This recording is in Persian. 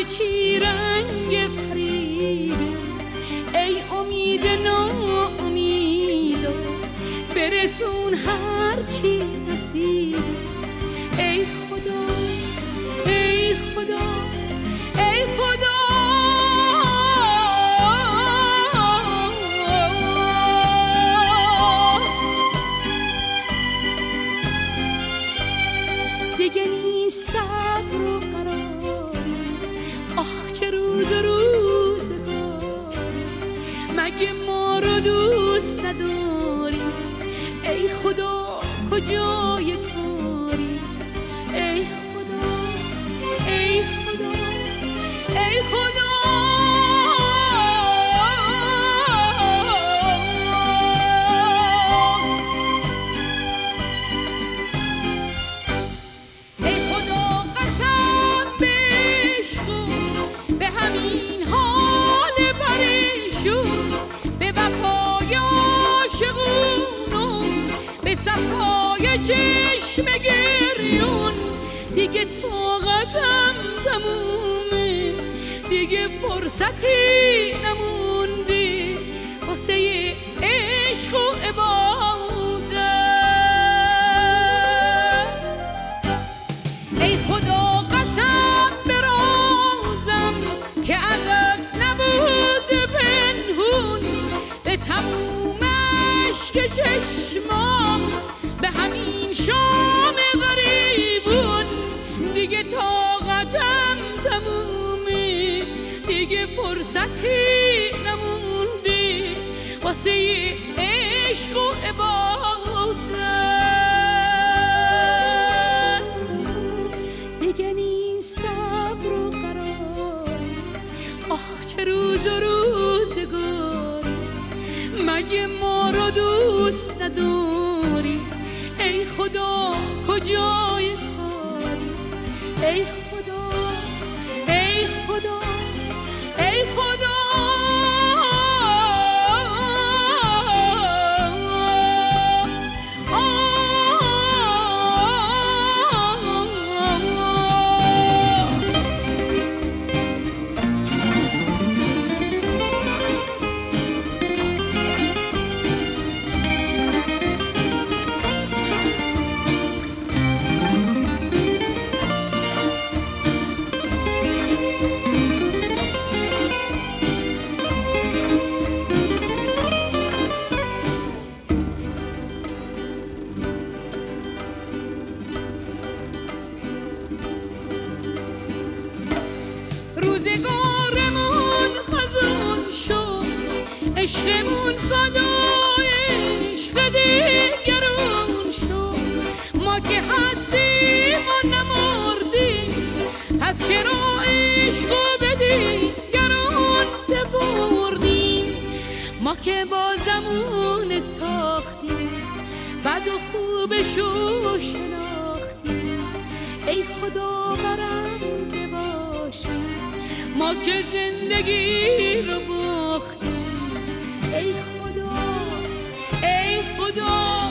هرچی رنگ فریبه، ای امید ناامیدا برسون هرچی نصیبه. ای خدا ای خدا ای خدا، دیگه نیست صبر و قراری، آه چه روز و روزگاری، مگه ما رو دوست نداری؟ ای خدا کجای کاری؟ ای خدا ای خدا ای خدا. ای خدا قسم به عشق، به همین حال پریشون، به وفای عاشقون، به صفای چشم گریون، دیگه طاقتم تمومه، دیگه فرصتی نمونده واسه عشق و عبادت. ای خدا قسم به رازم که ازت نبود پنهون، به تموم عشق چشمام، به همین شام غریبون، دیگه طاقتم تمومه، دیگه فرصتی نمونده واسه عشق و عبادت. دیگه نیست صبر و قراری، آه چه روز و روزگاری، مگه ما رو دوست نداری؟ ای خدا کجای کاری؟ ای خدا ای خدا ای خدا. روزگارمون خزون شد، عشقمون فدای عشق دیگرون شد، ما که هستیم و نمردیم، پس چرا عشقو به دیگرون سپردیم؟ ما که بازمون ساختیم، بد و خوبشو شناختیم، ای خدا برنده باشیم، ما که زندگی رو باختیم. ای خدا ای خدا